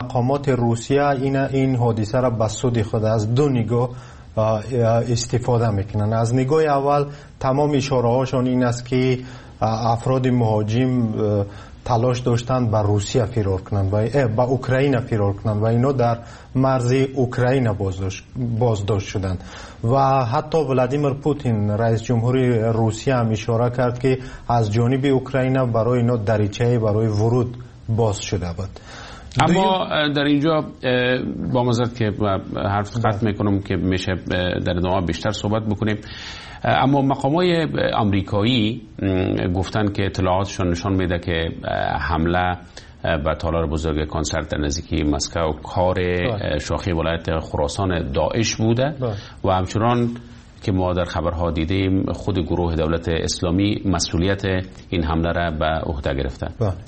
مقامات روسیه این حادثه را به سود خود از دو نگاه استفاده میکنن. از نگاه اول تمام اشاره هاشون این است که افراد مهاجم تلاش داشتند به روسیه فرار کنند و به اوکراین فرار کنند و اینا در مرز اوکراین بازداشت شدند و حتی ولادیمیر پوتین رئیس جمهوری روسیه هم اشاره کرد که از جانب اوکراین برای اینا دریچه برای ورود باز شده بود. اما در اینجا با معذرت که حرف قطع میکنم که میشه در ادامه بیشتر صحبت بکنیم، اما مقامات آمریکایی گفتن که اطلاعاتشون نشان میده که حمله به تالار بزرگ کنسرت در نزدیکی مسکو کار شاخه ولایت خراسان داعش بوده و همچنان که ما در خبرها دیدیم خود گروه دولت اسلامی مسئولیت این حمله را به عهده گرفته.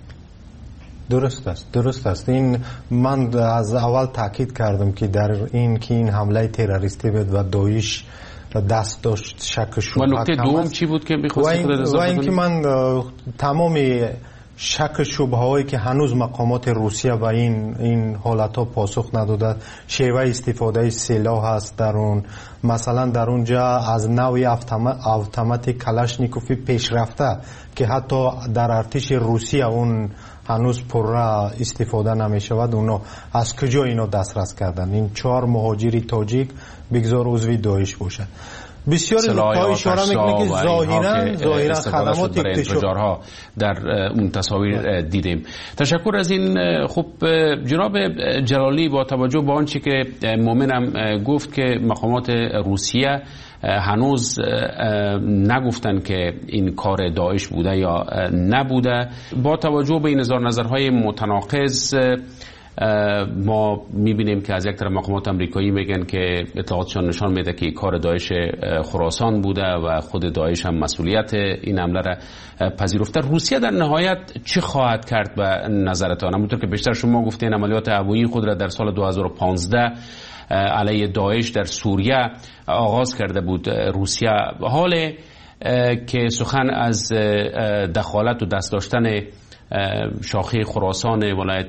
درست است. این من از اول تاکید کردم که در این حمله تروریستی بود و داعش دست داشت. شک شبهه. و نکته دوم چی بود که می‌خواستی خودت اضافه کنی؟ و اینکه من تمام شک شبهه هایی که هنوز مقامات روسیه و این حالت ها پاسخ نداده، شیوه استفاده سلاح هست در اون، مثلا در اونجا از نوع اتومات کلاشنیکوف پیشرفته که حتی در ارتش روسیه اون هنوز پر استفاده نمی شود، اونا از کجا اینو دسترس کردن؟ این 4 مهاجر تاجیک بگذار عضو داعش باشد. بسیاری نکته اشاره میکنه که ظاهرا خدمات انفجارها در اون تصاویر دیدیم. تشکر از این. خب جناب جلالی، با توجه به آنچه که مومنم گفت که مقامات روسیه هنوز نگفتن که این کار داعش بوده یا نبوده، با توجه به این نظرهای متناقض ما میبینیم که از یک طرف مقامات آمریکایی میگن که اطلاعاتشان نشان میده که کار داعش خراسان بوده و خود داعش هم مسئولیت این حمله را پذیرفته. روسیه در نهایت چه خواهد کرد به نظرتان؟ همونطور که بیشتر شما گفتین عملیات هوایی خود را در سال 2015 علیه داعش در سوریه آغاز کرده بود روسیه. حال که سخن از دخالت و دست داشتن شاخه خراسان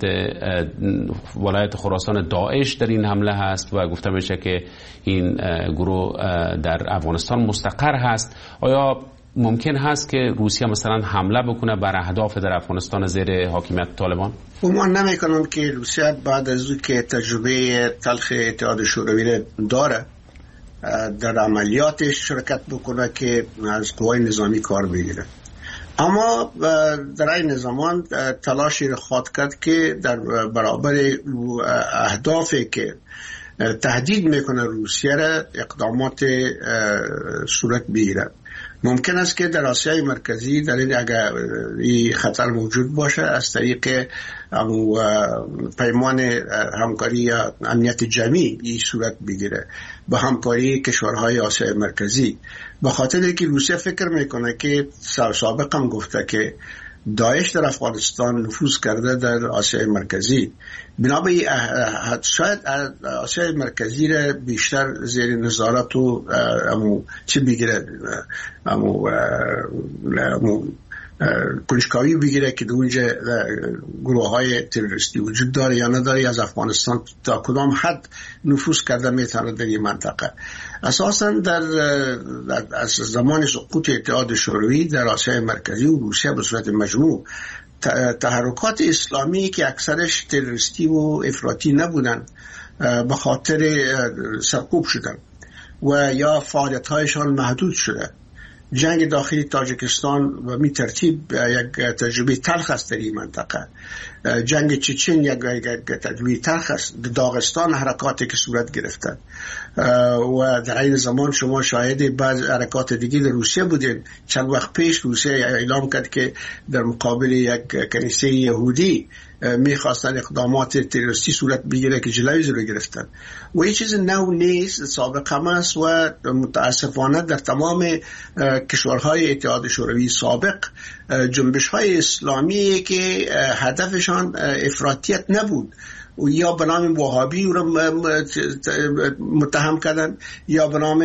ولایت خراسان داعش در این حمله هست و گفته میشه که این گروه در افغانستان مستقر هست، آیا ممکن هست که روسیه مثلا حمله بکنه بر اهداف در افغانستان زیر حاکمیت طالبان؟ گمان نمی‌کنم که روسیه بعد از او که تجربه تلخ اتحاد شوروی داره در عملیاتش شرکت بکنه که از قوای نظامی کار بگیره. اما در این زمان تلاشی را خواهد کرد که در برابر اهدافی که تهدید میکنه روسیه را اقدامات صورت بگیرد. ممکن است که در آسیای مرکزی در این اگر این خطر موجود باشه از طریق پیمان همکاری یا امنیت جمعی این صورت بگیره با همکاری کشورهای آسیای مرکزی، به خاطر که روسیه فکر میکنه که سابقا هم گفته که داعش در افغانستان نفوذ کرده در آسیای مرکزی، بنابراین شاید آسیای مرکزی را بیشتر زیر نظارت و چی بگیره کنشکاوی بگیره که در اونجا گروه های تروریستی وجود داره یا نداره، از افغانستان تا کدام حد نفوذ کرده میتونه در این منطقه. اساسا از زمان سقوط اتحاد شوروی در آسیای مرکزی و روسیه به صورت مجموع تحرکات اسلامی که اکثرش تروریستی و افراطی نبودن به خاطر سرکوب شدن و یا فعالیت‌هایشان محدود شده. جنگ داخلی تاجیکستان و می ترتیب یک تجربه تلخ است در این منطقه. جنگ چچن یک تجربه تلخ است. داغستان حرکاتی که صورت گرفتن و در این زمان شما شاهد بعض حرکات دیگه در روسیه بودین. چند وقت پیش روسیه اعلام کرد که در مقابل یک کنیسه یهودی میخواستن اقدامات تروریستی صورت بگیره که جلوی رو گرفتن و این چیز نو نیست، سابقه هم است و متاسفانه در تمام کشورهای اتحاد شوروی سابق جنبش های اسلامی که هدفشان افراطیت نبود و یا به نام وهابی رو متهم یا به نام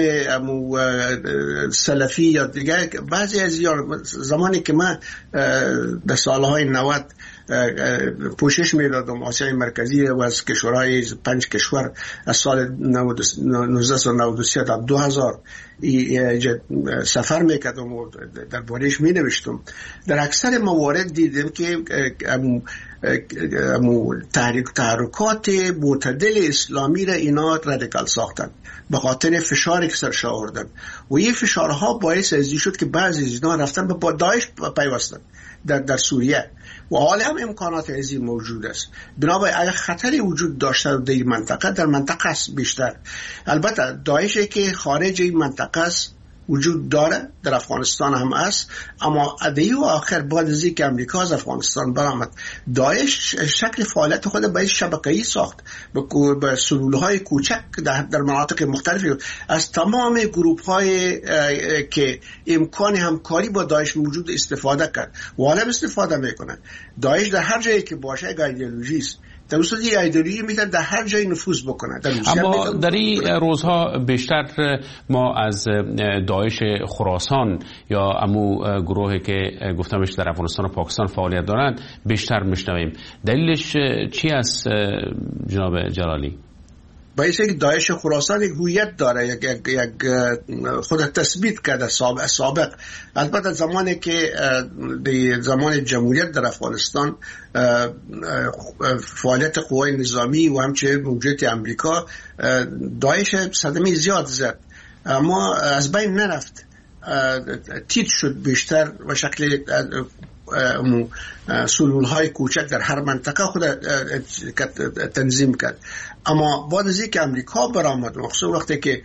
سلفی یا دیگه. بعضی از زمانی که من در سالهای 90 پوشش میدادم آسیای مرکزی و از کشورهای 5 کشور از سال 1993 تا 2000 سفر میکردم و در بارش می نوشتم. در اکثر موارد دیدم که تحرکات معتدل اسلامی را اینا رادیکال ساختن به خاطر فشاری که سرش آوردن و این فشارها باعث ازی شد که بعضی از اینا رفتن به داعش پیوستن در سوریه و حال هم امکانات ازی موجود است. بنابراین اگر خطری وجود داشته در این منطقه، در منطقه است بیشتر. البته داعشی که خارج این منطقه است وجود داره، در افغانستان هم است، اما ادعی و آخر بعد از اینکه امریکا از افغانستان برآمد، داعش شکل فعالیت خود به شبکه‌ای ساخت به سلولهای کوچک در مناطق مختلفی از تمام گروه‌های که امکان همکاری با داعش موجود استفاده کرد و حالا استفاده میکنن. داعش در هر جایی که باشه یک ایدئولوژی است، در اصل این ایدئولوژی میتونه در هر جایی نفوذ بکنه. اما در این روزها بیشتر ما از داعش خراسان یا امو گروهی که گفتمش در افغانستان و پاکستان فعالیت دارند بیشتر میشنویم. دلیلش چی است جناب جلالی؟ باعث اینکه داعش خراسان یک هویت داره، یک خود تثبیت کرده سابق. البته زمانی که زمان جمهوریت در افغانستان فعالیت قوای نظامی و همچنین موجودیت امریکا، داعش صدمه زیاد زد اما از بین نرفت، تیت شد بیشتر و شکل سلولهای کوچک در هر منطقه خود تنظیم کرد. اما بعد از اینکه امریکا برآمد، مخصوصا وقتی که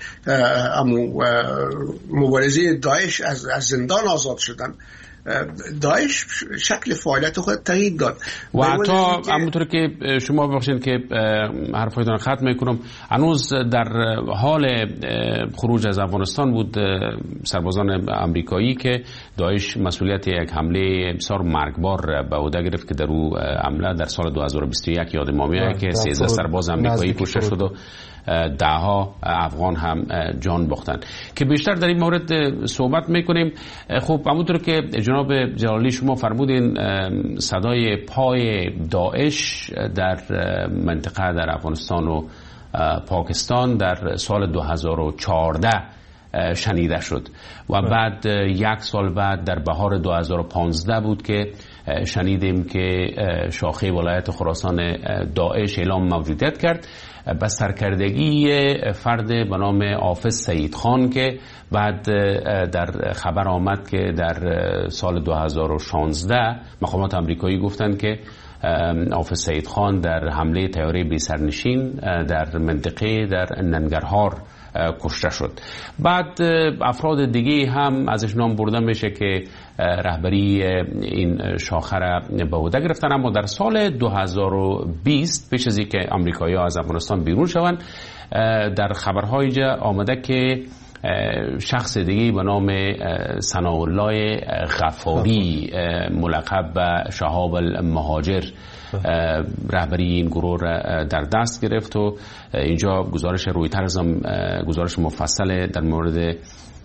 مبارزین داعش از زندان آزاد شدن، داعش شکل فعالیت خود تغییر داد و حتی همونطور که شما بخشید که حرفایتان ختم میکنم، هنوز در حال خروج از افغانستان بود سربازان امریکایی که داعش مسئولیت یک حمله بسیار مرگبار به عهده گرفت که در او حمله در سال 2021 یاد ما میاد که 13 سرباز امریکایی کشته شد و دهها افغان هم جان باختن که بیشتر در این مورد صحبت میکنیم. خب همونطور که جناب جلالی شما فرمودین، صدای پای داعش در منطقه در افغانستان و پاکستان در سال 2014 شنیده شد و بعد یک سال بعد در بهار 2015 بود که شنیدیم که شاخه ولایت خراسان داعش اعلام موجودیت کرد به سرکردگی فرد به نام حافظ سعید خان که بعد در خبر آمد که در سال 2016 مقامات امریکایی گفتند که حافظ سعید خان در حمله طیاره بی سرنشین در منطقه در ننگرهار کشته شد. بعد افراد دیگه هم ازش نام برده میشه که رهبری این شاخه را به عهده گرفتن. اما در سال 2020 پیش از اینکه آمریکایی‌ها از افغانستان بیرون شوند، در خبرهای اینجا آمده که شخص دیگه به نام ثناءالله غفاری ملقب به شهاب المهاجر رهبری این گروه را در دست گرفت و اینجا گزارش رویترز هم گزارش مفصل در مورد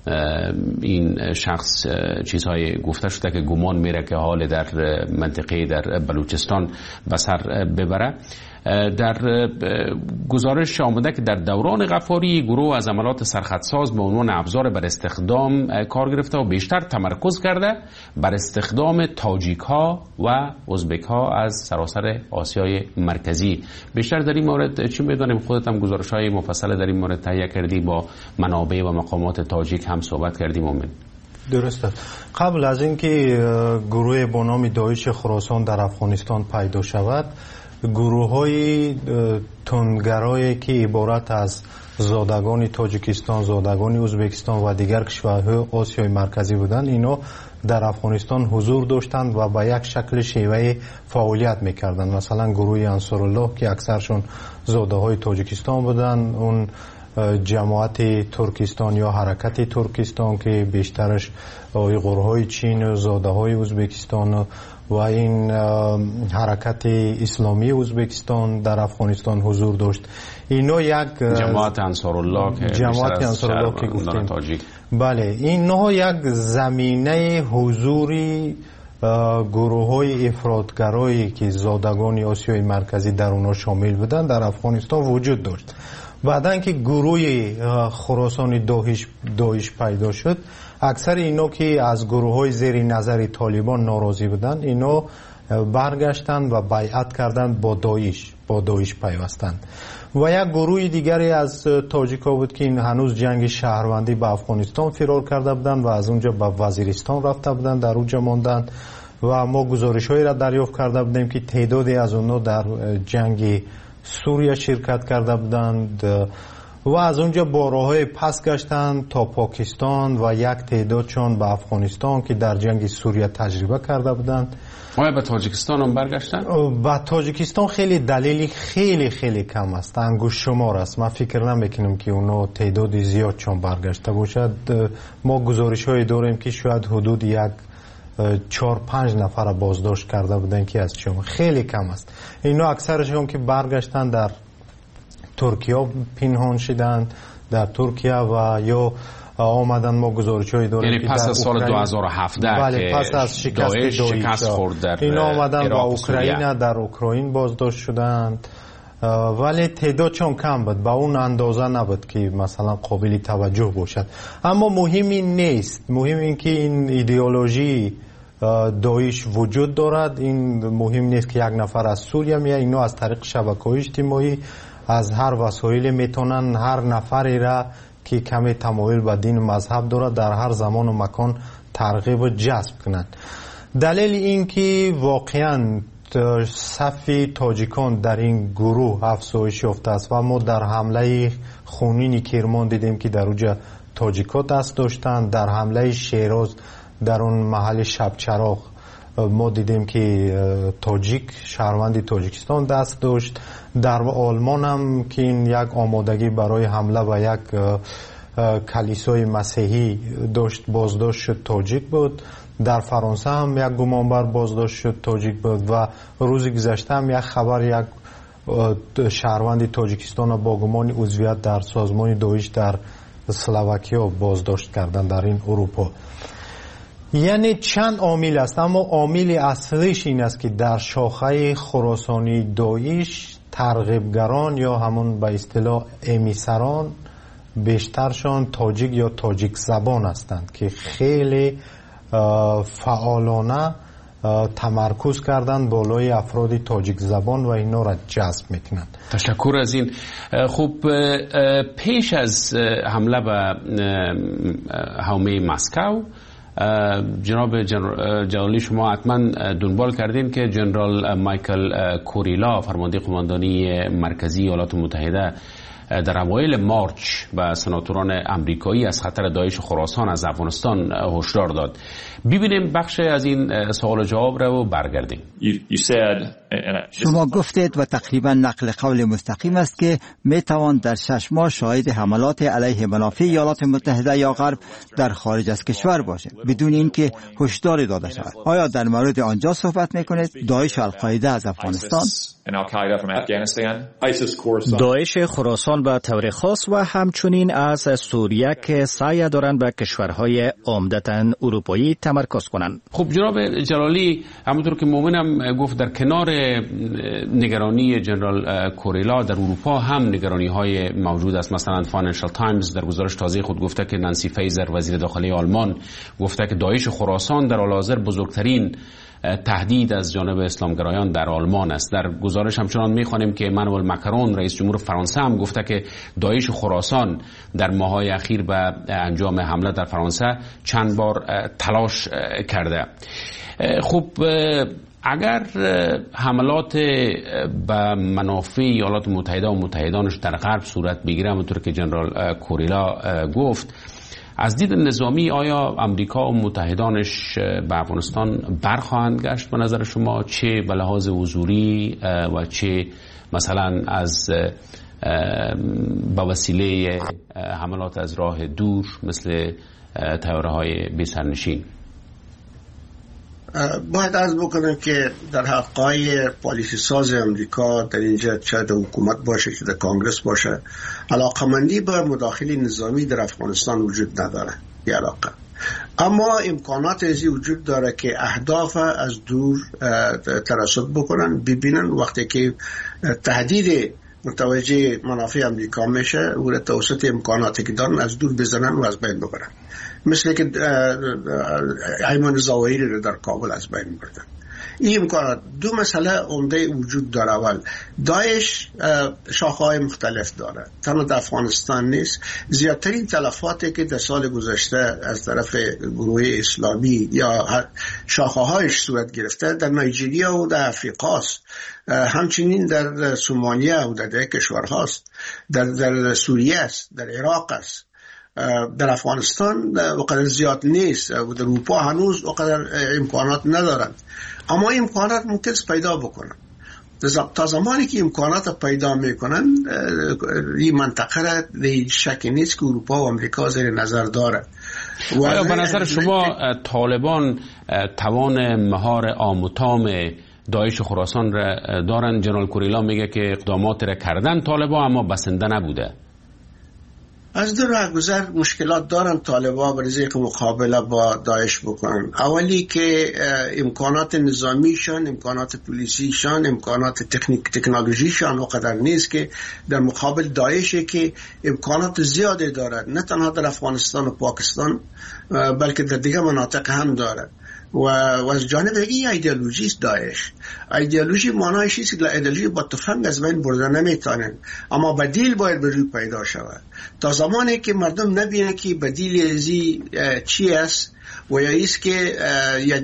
این شخص چیزهای گفته شده که گمان میره که حال در منطقه در بلوچستان به سر ببره. در گزارش آمده که در دوران غفاری گروه از عملات سرخطساز به عنوان ابزار بر استخدام کار گرفته و بیشتر تمرکز کرده بر استخدام تاجیک ها و ازبک ها از سراسر آسیای مرکزی. بیشتر در این مورد چی میدونیم؟ خودت هم گزارش های مفصل در این مورد تهیه کردی، با منابع و مقامات تاجیک هم صحبت کردیم. مومن درسته. قبل از اینکه گروه با نام داعش خراسان در افغانستان پیدا شود، گروه های تندگرایی که عبارت از زادگان تاجیکستان، زادگان ازبکستان و دیگر کشورهای آسیای مرکزی بودند، اینا در افغانستان حضور داشتند و با یک شکل شیوه فعالیت میکردند. مثلا گروه انصارالله که اکثرشون زاده های تاجیکستان بودند، اون جماعت ترکستان یا حرکت ترکستان که بیشترش گروه های چین و زاده های ازبکستان و این حرکت اسلامی ازبکستان در افغانستان حضور داشت. اینا یک جماعت انصارالله که گفتیم، بله، اینا یک زمینه حضوری گروه های افراطگرایی که زادگان آسیای مرکزی در اونا شامل بودن در افغانستان وجود داشت. بعدن که گروه خراسان داعش پیدا شد، اکثر اینا که از گروه های زیر نظر طالبان ناراضی بودن، اینا برگشتن و بیعت کردن با داعش پیوستند. و یک گروه دیگری از تاجیکا بود که این هنوز جنگ شهروندی به افغانستان فرار کرده بودند و از اونجا به وزیرستان رفته بودند، در اونجا ماندند و ما گزارش‌هایی را دریافت کرده بودیم که تعدادی از اونها در جنگ سوریه شرکت کرده بودند و از اونجا با راه‌های پس گشتند تا پاکستان و یک تعدادشان به افغانستان که در جنگ سوریه تجربه کرده بودند. آیا به تاجیکستان هم برگشتن؟ به تاجیکستان خیلی دلیلی خیلی کم است، انگشت شمار است. من فکر نمیکنم که اونا تعداد زیاد چون برگشته باشد. ما گزارش‌هایی داریم که شاید حدود 4-5 نفر بازداشت کرده بودن که از شما خیلی کم است. اینا اکثرشون که برگشتن در ترکیه پنهان شدند در ترکیه و یا آمدن. ما گزارش‌هایی داریم یعنی پس از سال 2017 بله، پس از شکست خورد در اینا آمدن با اوکراین، در اوکراین بازداشت شدند، ولی تعدادشون کم بود، با اون اندازه نبود که مثلا قابل توجه باشد. اما مهم این نیست، مهم این که این ایدئولوژی داعش وجود دارد. این مهم نیست که یک نفر از سوریه میاد، اینا از طریق شبکه‌های اجتماعی از هر وسایل میتونن هر نفری را که کمی تمایل به دین و مذهب دارد در هر زمان و مکان ترغیب و جذب کنند. دلیل این که واقعا صف تاجیکان در این گروه افزایش یافته است و ما در حمله خونین کرمان دیدیم که در اونجا تاجیکا دست داشتند. در حمله شیراز در اون محل شبچراغ ما دیدیم که تاجیک شهروند تاجیکستان دست داشت. در آلمان هم که این یک آمادگی برای حمله و یک کلیسای مسیحی داشت، بازداشت شد تاجیک بود. در فرانسه هم یک گمانبر بازداشت شد تاجیک بود و روز گذشته هم یک خبر یک شهروند تاجیکستان با گمان عضویت در سازمان داعش در اسلواکیا بازداشت کردن در این اروپا. یعنی چند عامل است، اما عامل اصلیش این است که در شاخه خراسانی داعش ترغیبگران یا همون به اصطلاح امیسران بیشترشان تاجیک یا تاجیک زبان هستند که خیلی فعالانه تمرکز کردن بالای افراد تاجیک زبان و اینا را جذب میکنند. تشکر از این. خب پیش از حمله به حومه مسکو، جناب جلالی شما حتما دنبال کردین که جنرال مایکل کوریلا فرمانده قماندانی مرکزی ایالات متحده در اوایل مارچ به سناتوران امریکایی از خطر داعش خراسان از افغانستان هشدار داد. ببینیم بخش از این سوال و جواب را و برگردیم. شما گفتید و تقریبا نقل قول مستقیم است که می توان در 6 ماه شاهد حملات علیه منافع ایالات متحده یا غرب در خارج از کشور باشد بدون اینکه هشداری داده شود. آیا در مورد آنجا صحبت میکنید؟ داعش و القاعده از افغانستان؟ داعش خراسان به طور خاص و همچنین از سوریه که سعی دارند به کشورهای عمدتاً اروپایی تمرکز کنند. خب جناب جلالی، همونطور که مومنم گفت در کنار نگرانی جنرال کوریلا در اروپا هم نگرانی های موجود است. مثلا فاینانشال تایمز در گزارش تازه خود گفته که نانسی فیزر وزیر داخلی آلمان گفته که داعش خراسان در حال حاضر بزرگترین تهدید از جانب اسلامگرایان در آلمان است. در گزارش همچنان می‌خوانیم که امانوئل ماکرون رئیس جمهور فرانسه هم گفته که داعش خراسان در ماه‌های اخیر به انجام حمله در فرانسه چند بار تلاش کرده. خب اگر حملات به منافع ایالات متحده و متحدانش در غرب صورت بگیره، همونطور که جنرال کوریلا گفت، از دید نظامی آیا امریکا و متحدانش به افغانستان برخواهند گشت به نظر شما، چه به لحاظ حضوری و چه مثلا از به وسیله حملات از راه دور مثل طیاره‌های بی سرنشین؟ باید عرض بکنم که در حقای پالیسی ساز امریکا در اینجا چه در حکومت باشه که در کانگرس باشه علاقمندی به مداخله نظامی در افغانستان وجود نداره. یه علاقه اما امکانات ازی وجود داره که اهداف از دور ترصد بکنن، ببینن وقتی که تهدید متوجه منافع امریکا میشه و توسط امکاناتی که دارن از دور بزنن و از بین ببرن، مثل که ایمان ظواهری رو در کابل از بین بردن. این امکانات. دو مسئله عمده وجود داره. اول، داعش شاخه‌های مختلف داره، تنها در افغانستان نیست. زیادترین تلفاتی که در سال گذشته از طرف گروه اسلامی یا شاخه‌هایش صورت گرفته در نایجریا و در افریقا است، همچنین در سومالیا و در کشورهاست، در سوریه است، در عراق است. در افغانستان وقدر زیاد نیست و در اروپا هنوز وقدر امکانات ندارند، اما امکانات ممکن است پیدا بکنن. تا زمانی که امکانات پیدا میکنن این منطقه را شک نیست که اروپا و امریکا زیر نظر داره. آیا به نظر شما طالبان توان مهار آموتام داعش خراسان را دارن؟ جنرال کوریلا میگه که اقدامات را کردن طالبان اما بسنده نبوده. از دو راهگذر مشکلات دارن طالبان برای اینکه مقابله با داعش بکنن. اولی که امکانات نظامیشان، امکانات پلیسیشان، امکانات تکنولوژیشان وقدر نیست که در مقابل داعشی که امکانات زیاده دارد، نه تنها در افغانستان و پاکستان بلکه در دیگه مناطق هم دارد. و از جانب این ایدئولوژی است داعش. ایدئولوژی معنایش است که ایدئولوژی با تفنگ از بین بردن نمیتونن، اما بدیل باید به روی پیدا شود. تا زمانی که مردم نبینن که بدیل ازی چی است و یا ایست که یک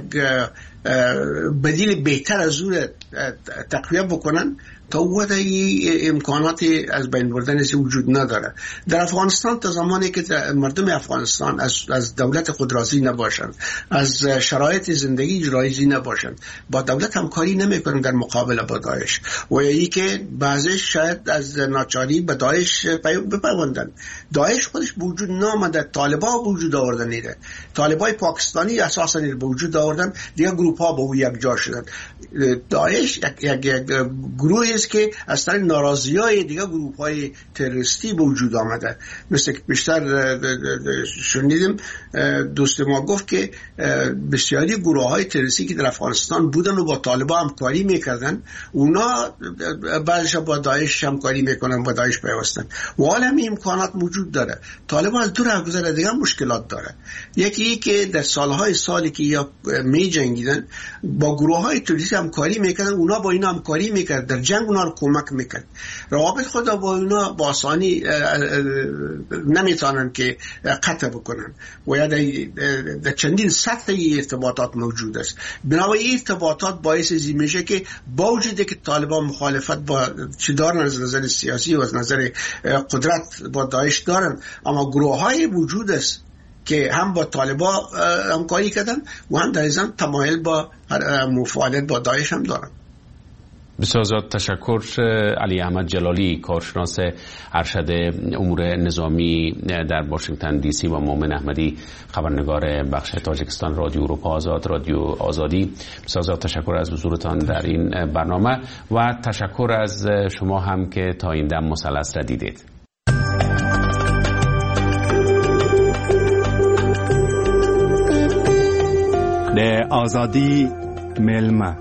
بدیل بهتر از اون تقویه بکنن، تا وقت امکانات از بین بردن از وجود نداره. در افغانستان تا زمانی که مردم افغانستان از دولت خود راضی نباشند، از شرایط زندگی راضی نباشند، با دولت همکاری نمیکنند در مقابله با داعش، و یکی که بعضیش شاید از ناچاری به داعش بپیوندن. داعش خودش به وجود نامده، طالبان به وجود آوردن نیره. طالبای پاکستانی اساسا به وجود آوردن، دیگه گروه ها به او یک جا شدن. داعش یک گروه است که از طریق ناراضی‌های دیگه گروه‌های تروریستی به وجود آمده. مثل که بیشتر شنیدیم دوست ما گفت که بسیاری گروه‌های تروریستی که در افغانستان بودن و با طالبان همکاری میکردن، اونا بعضیش با داعش همکاری میکنن، با داعش پیوستن. و حالا همین امکانات موجود داره. طالبان از دو راهگذر دیگه مشکلات داره. یکی که در سالی که یا می جنگیدن با گروه‌های تروریستی همکاری میکردن، اونا با اینا همکاری میکردن، در جنگ اونا رو کمک میکرد. روابط خود با اونا با آسانی نمیتونن که قطع بکنن و یا در چندین سطح ارتباطات موجود است. بنابراین ارتباطات باعث ازی میشه که با وجودی که طالبان مخالفت با چی دارن از نظر سیاسی و از نظر قدرت با داعش دارن، اما گروه‌های وجود است که هم با طالبان همکاری کردن و هم در ضمن تمایل با مفاعلت با داعش هم دارن. بسیار زیاد تشکر. علی احمد جلالی، کارشناس ارشد امور نظامی در واشنگتن دی سی، و مومن احمدی، خبرنگار بخش تاجیکستان رادیو اروپا آزاد، رادیو آزادی. بسیار زیاد تشکر از حضورتان در این برنامه و تشکر از شما هم که تا این دم مثلث را دیدید. د آزادی میلمه،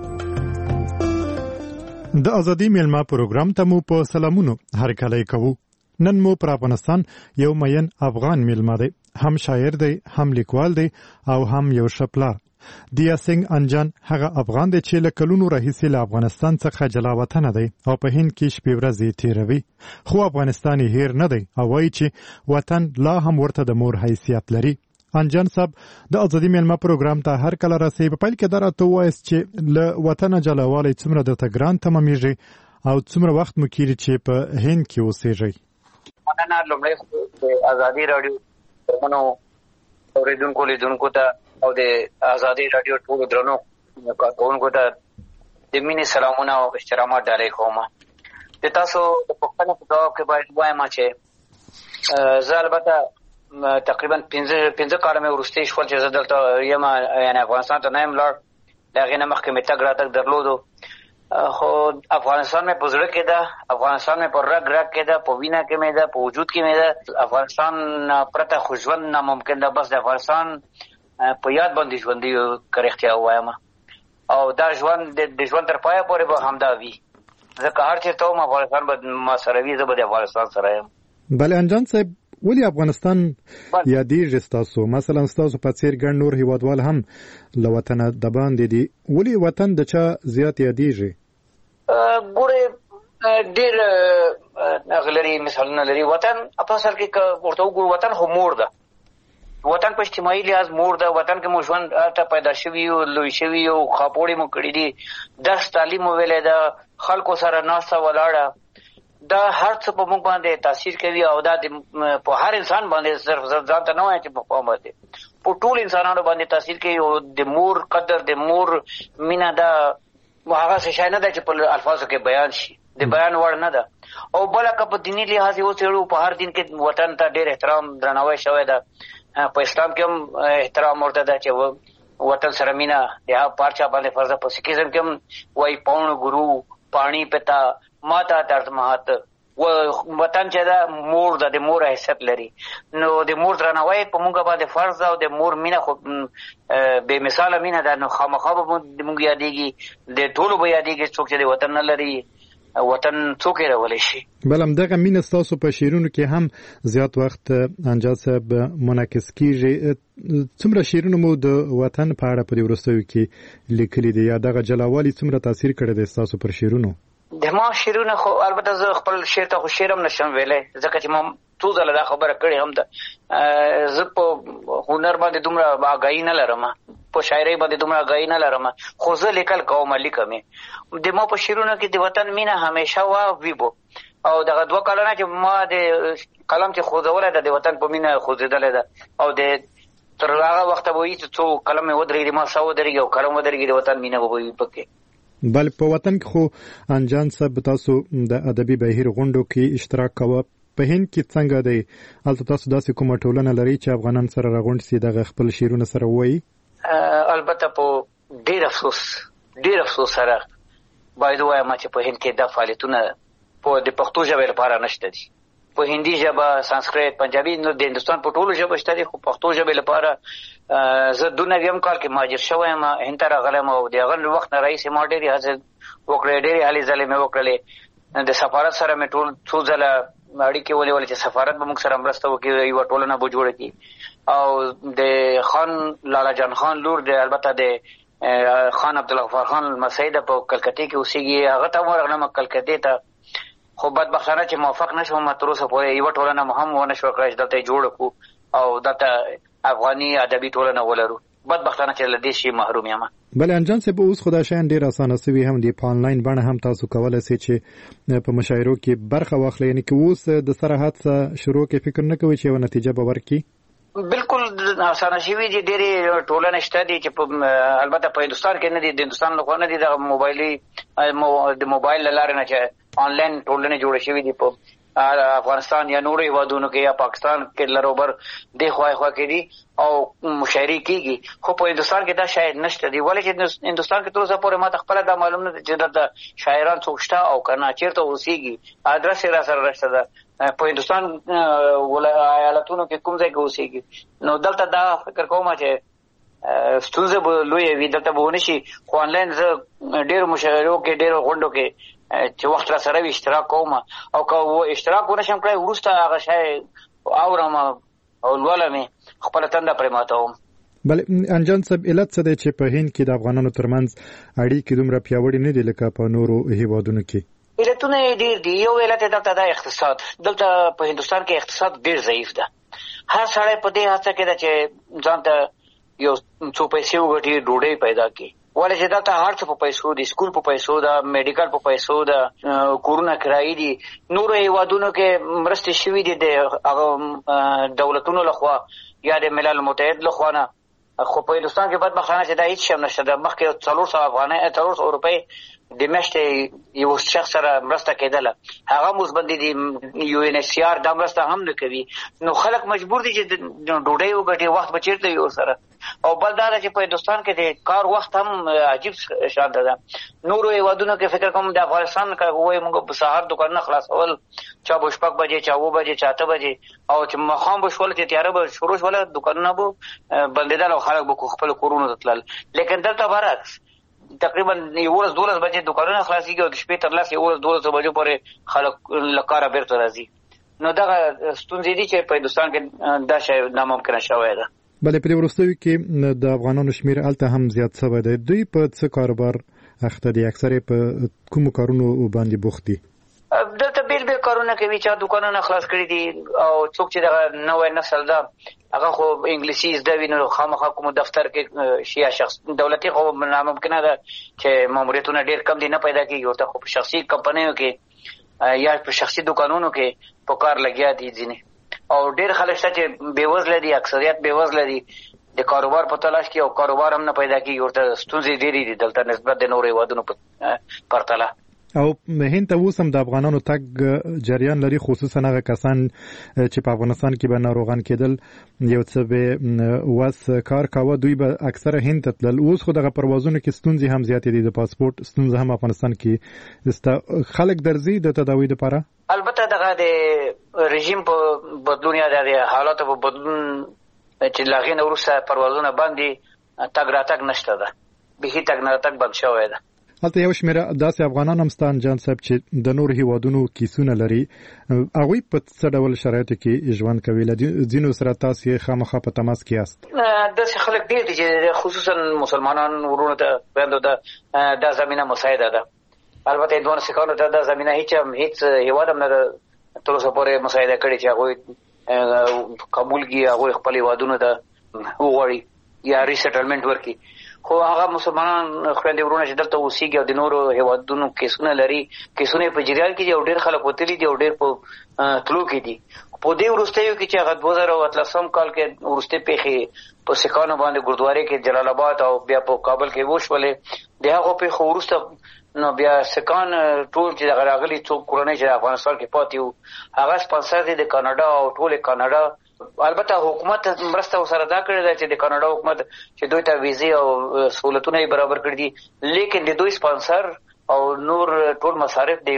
د ازادي میلمه پروګرام ته مو په سلامونو هر کله کوو. نن مو پر افغانستان یو مین افغان میلمه دی، هم شاعر دی، هم لیکوال دی او هم یو شپلار. دیا سنگ انجان هغه افغان دی چې له کلونو راهیسې له افغانستان څخه جلا وطن دی او په هند کې شپې ورځې تیروي، خو افغانستان هیر نه دی او وایي چې وطن لا هم ورته د مور حیثیت لري. انجان صاحب د ازادي میلمه پروګرام ته هر کله راسي. په پیل کې دا راته وایست چې له وطن جلاوالی څومره درته ګران تمامیږي او څومره وخت مو کېږي چې په هند کې اوسېږئ؟ مننه. لومړی د ازادي راډیو منو اوریدونکو لیدونکو ته او د ازادي راډیو ټولو درنو کارکوونکو ته د مینې سلامونه او احترامات ډالۍ کوم. د تاسو د پوښتنې په ځواب کې باید وایم چې زه البته تقریبا 15 کاله مې وروسته شول چې زه دلته یم، یعنی افغانستان ته نه یم لاړ. د هغې نه مخکې مې تګ راتګ درلودو، خو افغانستان مې په زړه کې ده، افغانستان مې په رګ کې ده، په وینه کې مې ده، په وجود کې مې ده. افغانستان پرته خو ژوند ناممکن ده. بس د افغانستان په یاد باندې ژوندي کرختیا وایم او دا ژوند د ژوند تر پایه پورې به همدا وي. ځکه هر چېرته وم افغانستان به ما سره وي، زه به د افغانستان سره یم. بله انجان صاحب، ولې افغانستان یادېږي ستاسو؟ مثلا ستاسو په څېر ګڼ نور هیوادوال هم له وطنه د باندې دي، ولې وطن د چا زیات یادېږي؟ ګورې ډېر غلري مثالونه لري. وطن په اصل کې ورته وګورو، وطن خو مور ده. وطن په اجتماعي لحاظ مور ده. وطن کې مو ژوند ته پیدا شوي یو، لوی شوي یو، خاپوړې مو کړي دي، درس تعلیم مو ویلی ده، خلکو سره ناسته ولاړه، دا هر څه په موږ باندې تاثیر کوي او دا په هر انسان باندې صرف ځان ته نه وایم چې په قوم باندې په ټول انسانانو باندې تاثیر کوي. او د مور قدر، د مور مینه دا هغه څه شی نه ده چې په الفاظو کې بیان شي، د بیان وړ نه ده. او بله که په دیني لحاظ یې وڅېړو، په هر دین کې وطن ته ډېر احترام درناوی شوی ده. په اسلام کې هم احترام ورته ده چې وطن سره مینه د هغه پار چا باندې فرض ده. په سکیزم کې هم وایي پاون ګرو پاڼي پتا ماتا درد مهات. وطن چې دا مور ده، د مور حیثیت لري. نو د مور درناوی په موږ باندې فرض ده او د مور مینه خو بې مثاله مینه ده. نو خامخا به موږ یادېږي، د ټولو به یادېږي څوک چې د وطن نه لري، وطن څوک یې راولی شي. بل همدغه مینه ستاسو په شعرونو کې هم زیات وخت انجا صاحب منعکس کیږي. څومره شعرونه مو د وطن په اړه په دې وروستیو کې لیکلي دي، یا دغه جلاوالي څومره تاثیر کړی دی ستاسو پر شعرونو؟ د ما شعرونه خو البته زه خپل شعر ته خو شعر هم نشم ویلی، ځکه چې ما څو ځله دا خبره کړې هم ده. زه په هنر باندې دومره آګاهي نه لرم، په شاعرۍ باندې دومره آګاهي نه لرم، خو زه لیکل کوم، لیکم. د ما په شعرونو کې د وطن مینه همیشه وي بو. او دغه 2 کاله نه چې ما د قلم چې خوځولی ده، د وطن په مینه خوځېدلی ده. او د تر هغه وخته به وي چې څو قلم مې ودرېږي، ما ساه ودرېږي او قلم ودرېږي، د وطن مینه به وي پکې. بل په وطن کې خو انجان صاحب تاسو د ادبي بهیر غونډو کې اشتراک کوه. په هند کې څنګه دی؟ هلته تاسو داسې کومه ټولنه لرئ چې افغانان سره راغونډ سي، دغه خپل شعرونه سره ووایي؟ البته په ډېر افسوس سره باید ووایم چې په هند کې دا فعالیتونه د پښتو ژبې لپاره نشته دي. په هندي ژبه، سانسکریت، پنجابي، نو د هندوستان په ټولو ژبه شته دي، خو پښتو ژبې لپاره زه 92 کال کې مهاجر شوی یم، هند ته راغلی یم. او د هغه وخت نه راهیسې ما ډېرې هڅې وکړې، ډېرې هلې ځلې مې وکړلې. د سفارت سره مې ټول څو ځله اړیکې ونیولې چې سفارت به موږ سره مرسته وکړي، یوه ټولنه به جوړه کړي. او د خان لالا جان خان لور، د البته د خان عبدالغفار خان لمسی ده، په کلکتې کې اوسېږي. هغه ته ورغلم کلکتې ته، خو بدبختانه چې موفق نشوم، تر اوسه پورې یوه ټولنه مو هم ونه شوه کړی چې دلته یې جوړه کړو او دلته افغاني ادبي ټولنه ولرو. بدبختانه چې له دې شي محروم یم. بله انجان صاحب، اوس خو دا شیان ډېر اسانه سوي هم دي، په آنلاین بڼه هم تاسو کولی سئ چې په مشاعرو کې برخه واخلئ. یعنې که اوس د سره حادثه شروع کې فکر نه کوئ چې یوه نتیجه به ورکړي؟ بالکل اسانه شوي دي، ډېرې ټولنې شته دي چې البته په هندوستان کې نه دي، د هندوستان لخوا نه دي، د موبایل له لارې نه چې آنلاین ټولنې جوړې شوي دي. په افغانستان یا نورو هیوادونو کې یا پاکستان کې لروبر د خوا کې دي او مشاعرې کېږي، خو په هندوستان کې دا شاید نشته دي. ولې چې هندوستان کې تر اوسه پورې ما ته خپله دا معلوم نه ده چې دلته شاعران څوک شته او که نه، چېرته اوسېږي، ادرس یې را سره نشته ده. په هندوستان ایالتونو کې کوم ځای کې اوسېږي. نو دلته دا فکر کوم چې ستونزه به لویه وي، دلته به ونه شي. خو آنلاین زه ډېرو مشاعرو کې، ډېرو غونډو کې چې وخت را سره وي اشتراک کوم، او که اشتراک ونه شم کړی، وروسته هغه شی اورم او لولم، خپله تنده پرې ماتوم. بله انجان صاحب، علت څه دی چې په هند کې د افغانانو ترمنځ اړیکې دومره پیاوړې نه دي لکه په نورو هیوادونو کې؟ علتونه یې ډېر دي. یو علت یې دلته دا اقتصاد. دلته په هندوستان کې اقتصاد ډېر ضعیف ده. هر سړی په دې هڅه کې ده چې ځان ته یو څو پیسې وګټي، ډوډۍ پیدا کړي. ولې چې دلته هر څه په پیسو دي، سکول په پیسو ده، میډیکل په پیسو ده، کورونه کرایي دي. نورو هیوادونو کې مرستې شوي دي د هغه دولتونو لخوا یا د ملل متحد لخوا نه، خو په هندوستان کې بدبختانه چې دا هېڅ شی هم نشته ده. مخکې 400 روپۍ د میاشتې یو شخص سره مرسته کېدله، هغه هم اوس بندې دي. UNHCR دا مرسته هم نه کوي. نو خلک مجبور دي چې ډوډۍ وګټي، وخت به چېرته وي ورسره. او بل دا چې په هندستان کې د کار وخت هم عجیب شان ده. نورو هیوادونو کې فکر کوم د افغانستان کې وایي موږ په سهار دکانونه خلاصول، چا به 6 بجې، چا 9 بجې، چا 8 بجې، او چې مخام به شول چې تیاره به شروع شول دکانونه به بندېدل او خلک به خپل کورونو ته تلل. لیکن دلته برعکس تقریبا 11-12 بجې دکانونه خلاصېږي او د شپې تر لاسه 11-12 بجو پورې خلک له کاره بیرته راځي. نو دغه ستونزې دي چې په هندستان کې دا شی ناممکنه شوی ده. بلې په وروستیو کې د افغانانو شمیر الته هم زیات شوی دی. دوی په څه کاروبار اخته دي؟ اکثره په کوم کارونو باندې بوخت دي؟ دلته بیل کارونه کوي چې دکانونه خلاص کړي دي او څوک چې دغه نوې نسل ده هغه خو انګلیسي زده وي نو خامخا کوم دفتر کې شیا شخص دولتي خو ناممکنه ده چې ماموریتونه ډیر کم دي نه پیدا کیږي، او ته خو په شخصي کمپنیو کې یا په شخصي دکانونو کې په کار لګیا دي ځینې، او ډیر خلک چې بیوزله دي، اکثریت بیوزله دي، د کاروبار په تلاش کې او کاروبار هم نه پیدا کیږي، ورته ستونزې ډېرې دي دلته نسبت د نورو هیوادونو په پرتله. او هند ته اوس هم د افغانانو تګ جریان لري، خصوصا هغه کسان چې په افغانستان کې به ناروغان کېدل، یو څه به واس کار کاوه، دوی به اکثره هند ته تلل. اوس خو دغه پروازونو کې ستونزې هم زیاتې دي، د پاسپورت ستونزه هم افغانستان کې خلک درځي د تداوی لپاره. البته دغه د رژیم په بدلون یا د حالاتو په بدلون چې لاغې نه وروسته پروازونه باندې تګ راتګ نشته ده، بهي تګ راتګ بند شوی ده. هلته یو شمېره داسې افغانان هم سته جان صاحب چې د نور هیوادونو کیسونه لري، هغوی په څه ډول شرایطو کې ژوند کوي؟ له ځینو سره تاسې خامخا په تماس کې یاست؟ داسې خلک ډېر دي چې خصوصا مسلمانان ورونو ته خویندو ته دا زمینه مساعده ده. البته هندوانو سیکانو ته دا زمینه هیڅ هیواد هم نه ده تر اوسه پورې مساعده کړې چې هغوی قبول کړي، هغوی خپل هیوادونو ته وغواړي یا ریسیټلمنټ ورکړي. خو هغه مسلمانان خویندې ورونه چې دلته اوسېږي او د نورو هیوادونو کیسونه لري، کیسونه په جریان کې دي او ډېر خلک وتلي دي او ډېر په تلو کې دي. په دې وروستیو کې چې هغه 2013 کال کې وروستۍ پیښې په سیکانو باندې ګردوارې کې جلال آباد او بیا په کابل کې وشولې، د هغو پیښو وروسته نو بیا سیکان ټول چې دغه راغلي څو کورنۍ چې افغانستان کې پاتې وو هغه سپانسر دي د کاناډا او ټول کاناډا. البته حکومت مرسته ورسره دا کړې ده چې د کاناډا حکومت چې دوی ته ویزې او سہولتونه یې برابر کړي دي، لیکن د دوی سپانسر او نور ټول مصارف د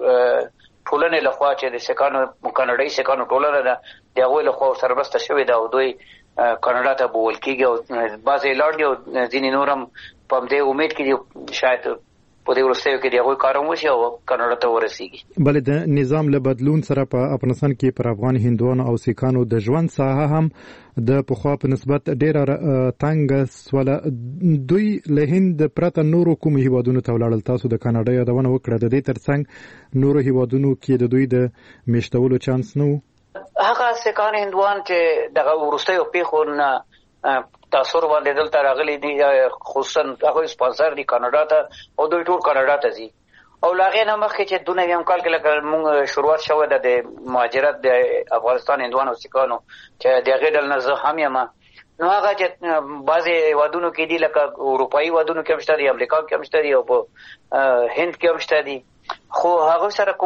ټولنې لخوا چې د سیکانو کاناډایي سیکانو ټولنه ده د هغوی لخوا ورسره مرسته شوې ده او دوی کاناډا ته بوول کېږي او بعضې یې لاړ دي او ځینې نور هم په همدې امید کې دي شاید په دې وروستیو کې د هغوی کار هم وشي او کاناډا ته ورسېږي. بلې د نظام له بدلون سره په افغانستان کې پر افغان هندوانو او سیکانو د ژوند ساحه هم د پخوا په نسبت ډېره تنګه سوله. دوی له هند پرته نورو کوم هیوادونو ته ولاړل؟ تاسو د کاناډا یادونه وکړه، د دې ترڅنګ نورو هیوادونو کې د دوی د میشتولو چانس نه و؟ هغه سیکان هندوان چې دغه وروستیو پیښو نه تاثر باندې دلته راغلي دي، خصوصا هغوی سپانسر دي کاناډا ته او دوی ټول کاناډا ته ځي. او له هغې نه مخکې چې 2009 کال کې لکه مونږ شروعات شوی ده د مهاجرت د افغانستان هندوانو او سیکانو چې د هغې ډول نه زه هم یم، نو هغه چې بعضې هیوادونو کې دي لکه اروپایي هیوادونو کې هم شته دي، امریکا کې هم شته دي او په هند کې هم شته دي، خو هغوی سره کوم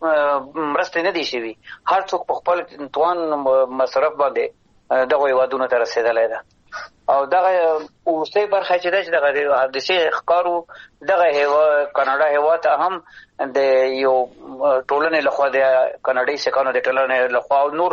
مرستې نه دي شوي. هر څوک په خپل توان مصرف باندې دغو هیوادونو ته رسېدلی ده. او دغه وروستۍ برخه چې ده چې دغه حادثې ښکارو دغه کاناډا هیواد ته هم د یو ټولنې لخوا د کاناډایي سیکانو د ټولنې لخوا او نورو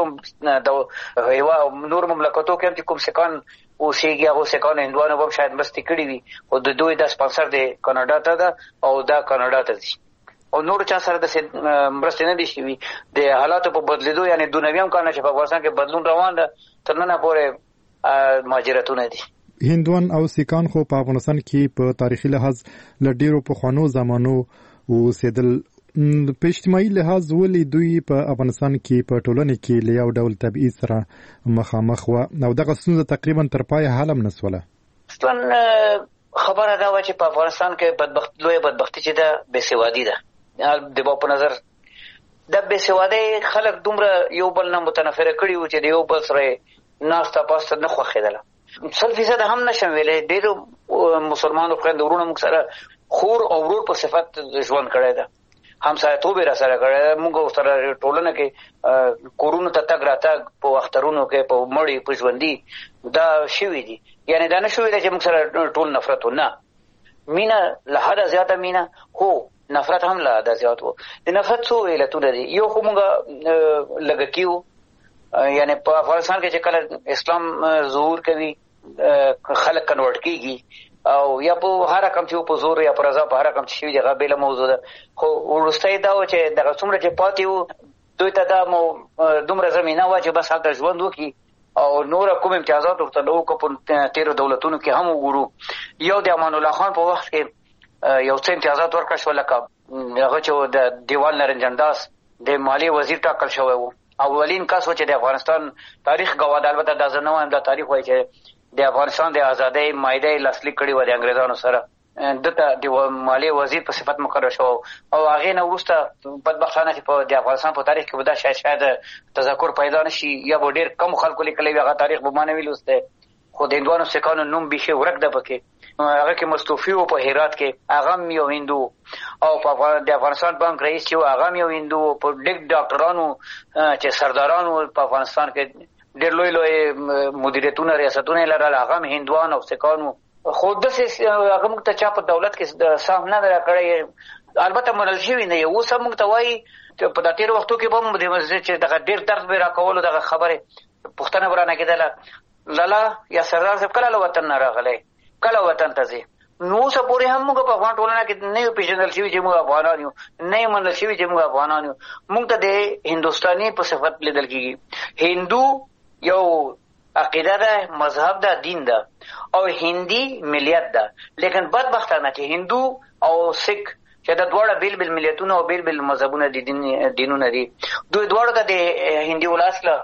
مملکتو کې هم چې کوم سیکان اوسېږي هغو سیکانو هندوانو هم شاید مرستې کړي وي، خو د دوی دا سپانسر د کاناډا ته ده او دا کاناډا ته ځي او نور چا سره د مرستې نه دي شوي. د حالاتو په بدلېدو یعنې 2009 کال نه چې په افغانستان کې بدلون روان ده تر ننه پورې مهاجرتونه دي. هندوان او سیکان خو په افغانستان کې په تاریخي لحاظ له ډېرو پخوانو زمانو اوسېدل. په اجتماعي لحاظ ولې دوی په افغانستان کې په ټولنه کې له یو ډول تبعیض سره مخامخ وه او دغه ستونزه تقریبا تر پایه حل هم نه سوله؟ خبره دا وه چې په افغانستان کې لویه بدبختي چې ده بېسوادي ده. د ما په نظر د بېسوادۍ خلک دومره یو بل نه متنفره کړي وو چې د یو بل سره ناسته پاسته نه خوښېدله. 100% هم نشم ویلی، ډېرو مسلمانو خویندو ورونو موږ سره خور او ورور په صفت ژوند کړی ده، همسایه‌توب یې راسره کړی ده. موږ ورسره ټولنه کې کورونو ته تګ راتګ په اخترونو کې په مړي په ژوندي دا شوي دي، یعنی دا نشوي چې موږ سره ټول نفرت و نه، مینا له حده زیاته مینا، خو نفرت هم له حده زیات و. د نفرت څو علتونه دي. یو خو موږ لږ کیو، یعنی په افغانستان کې چې کله اسلام ظهور کوي خلک کنورټ کیږي او یا په هر رقم چې په زور یا په رضا په هر رقم چې وي هغه بل موضوع ده. خو ورسته دا و چې دغه څومره چې پاتې وو دوی ته دا دومره زمینه و چې بس هلته ژوند وکړي او نور کوم امتیازات ورته نو کو په تیرو دولتونو کې هم وګورو. یو د امان الله خان په وخت کې یو څه امتیازات ورکړل شو، لکه هغه چې د دیوال نرنجن داس د مالی وزیر ټاکل شوی و، اولین کس و چې د افغانستان تاریخ گواه ده. البته دا زه نه وایم، دا تاریخ وایي چې د افغانستان د ازادۍ مایده لاسلیک کړي و د انګریزانو سره، دته د مالی وزیر په صفت مقرر شو او هغه نه وروسته بدبختانه چې په د افغانستان په تاریخ کې به دا شاید تذکر پیدا نشي یا به ډېر کم خلکو لیکلی وي هغه تاریخ به ما نه وي لوستی. خو د هندوانو سیکانو نوم بیخي ورک ده پکې. هغه کې مستوفي و په هرات کې، هغه هم یو هندو، او په د افغانستان بانک رئیس چې و هغه هم یو هندو، په ډېر ډاکټرانو چې سردارانو په افغانستان کې ډېر لوی لوی مدیریتونه ریاستونه یې لرل هغه هم هندوان او سیکانو. خو داسې هغه موږ ته چا په دولت کې سهم نه ده راکړی، البته منل شوي نه یو. اوس هم موږ ته وایي په دا تېرو وختو کې به هم چې دغه ډېر درد به راکولو دغه خبرې پوښتنه به رانه کېدله لالا یا سردار صاحب کله له وطن نه راغلی، کله وطن ته ځي. نو اوسه پورې هم موږ په افغان ټولنه کې نه یو پېژندل شوي چې موږ افغانان یو، نه یې منل شوي چې موږ افغانان یو. موږ ته د هندوستاني په صفت لیدل کېږي. هندو یو عقیده ده، مذهب ده، دین ده، او هندي ملیت ده. لیکن بدبختانه چې هندو او سکھ چې د دواړه بیل بیل ملیتونه او بیل بیل مذهبونه دي، دینونه دي، دوی دواړو ته د هندي ولاس له